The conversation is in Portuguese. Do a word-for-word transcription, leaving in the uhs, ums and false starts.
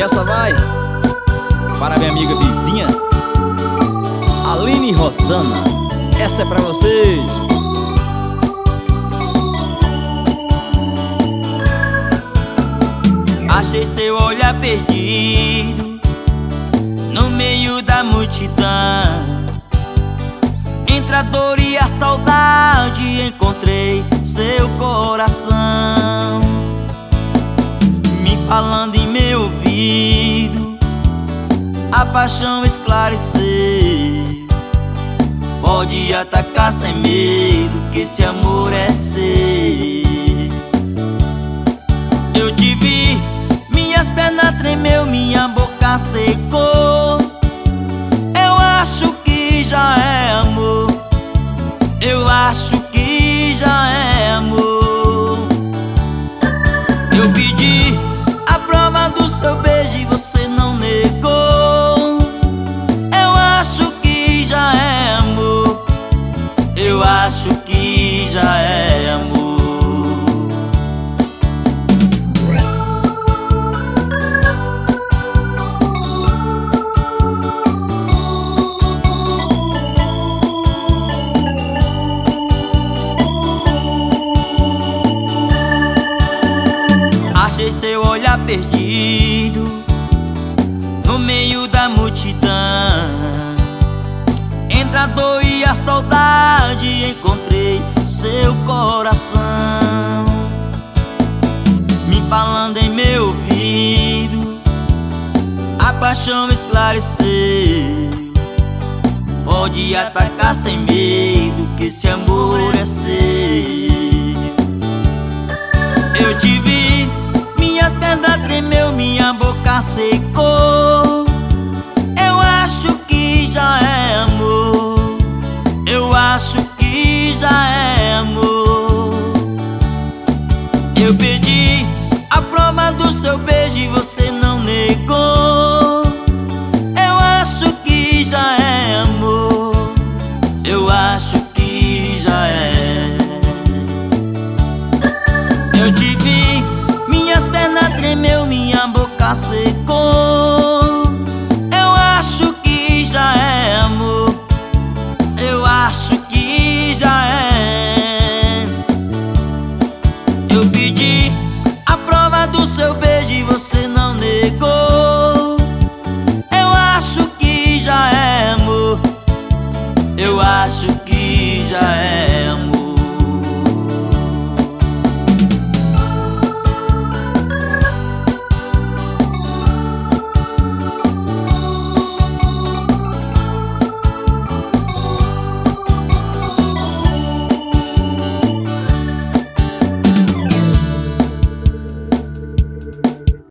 E essa vai para minha amiga vizinha Aline Rosana. Essa é pra vocês. Achei seu olhar perdido no meio da multidão. Entre a dor e a saudade encontrei seu coração, me falando em meu ouvido, a paixão esclareceu. Pode atacar sem medo, que esse amor é seu. Eu te vi, minhas pernas tremeu, minha boca secou. Eu acho que já é amor, eu acho que já é amor. Eu pedi a prova do seu beijo e você não negou. Eu acho que já é amor, eu acho que já é amor. Achei seu olhar perdido no meio da multidão. Entre a dor e a saudade encontrei seu coração, me falando em meu ouvido, a paixão esclareceu. Pode atacar sem medo, que esse amor é seu. Eu te vi, minhas pernas tremeu, minha boca secou. Eu acho que já é amor, eu acho que já é amor. Eu pedi a prova do seu beijo e você não negou. Eu acho que já é amor, eu acho que já é. Eu te vi, minhas pernas tremeu, minha boca secou.